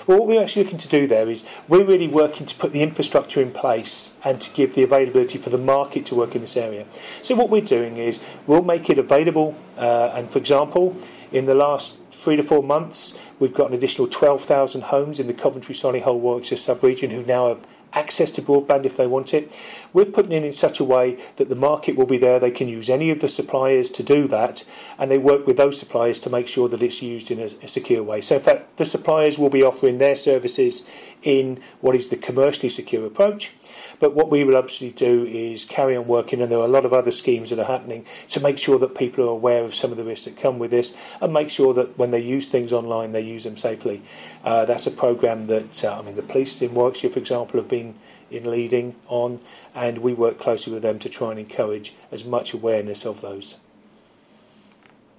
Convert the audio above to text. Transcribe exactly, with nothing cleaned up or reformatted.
Well, what we're actually looking to do there is we're really working to put the infrastructure in place and to give the availability for the market to work in this area. So what we're doing is we'll make it available, uh, and for example, in the last three to four months, we've got an additional twelve thousand homes in the Coventry, Solihull, Warwickshire sub-region who now have access to broadband if they want it. We're putting it in such a way that the market will be there. They can use any of the suppliers to do that, and they work with those suppliers to make sure that it's used in a, a secure way. So in fact, the suppliers will be offering their services in what is the commercially secure approach, but what we will absolutely do is carry on working, and there are a lot of other schemes that are happening to make sure that people are aware of some of the risks that come with this, and make sure that when they use things online, they use them safely. Uh, that's a programme that, uh, I mean, the police in Warwickshire, for example, have been in leading on, and we work closely with them to try and encourage as much awareness of those.